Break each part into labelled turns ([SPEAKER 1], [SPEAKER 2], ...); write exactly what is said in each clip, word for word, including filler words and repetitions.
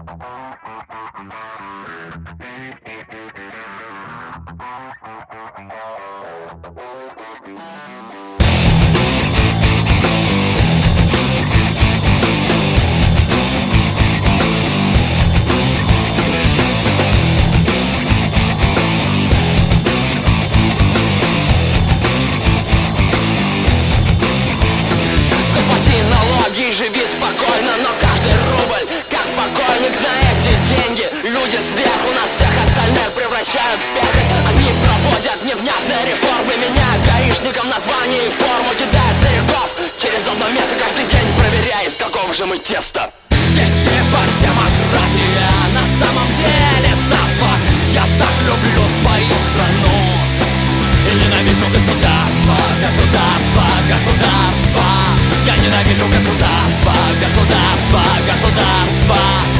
[SPEAKER 1] Живи спокойно, но каждый рубль как покойник. На эти деньги люди сверху нас всех остальных превращают в пехоть. Они проводят невнятные реформы, меняя гаишникам название и форму, кидая стариков через одно место каждый день, проверяя, из какого же мы теста. Здесь типа демократия, на самом деле царство. Я так люблю свою страну и ненавижу государство, государство, государство. Я ненавижу государство, государство, государство.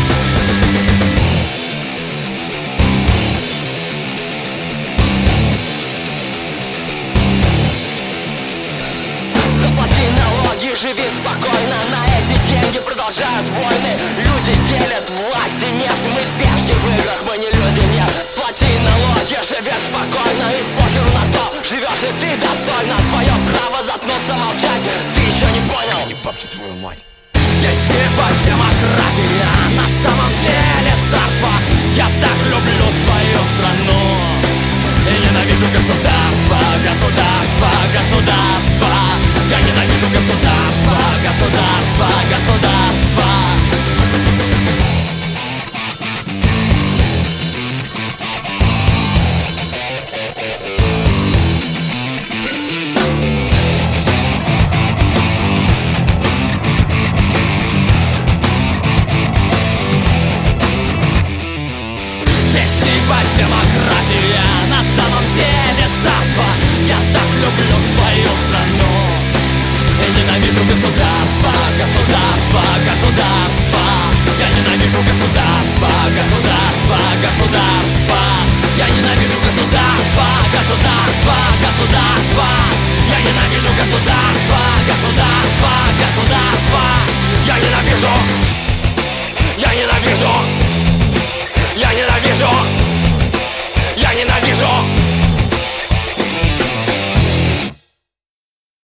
[SPEAKER 1] Заплати налоги, живи спокойно. На эти деньги продолжают войны. Люди делят власть и нефть. Мы пешки в играх, мы не люди, нет. Плати налоги, живи спокойно. И похеру на то, живешь ли ты достойно. Твое право заткнуться, молчать. Ты еще не понял? Не бабки твою мать. Здесь типа демократия, на самом деле царство. Я так люблю свою страну и ненавижу государство, государство, государство. Я ненавижу государство, государство, государство. Демократия, на самом деле царство. Я так люблю свою страну и ненавижу государство, государство, государство. Я ненавижу государство, государство, государство. Я ненавижу государство, государство, государство. Я ненавижу государство.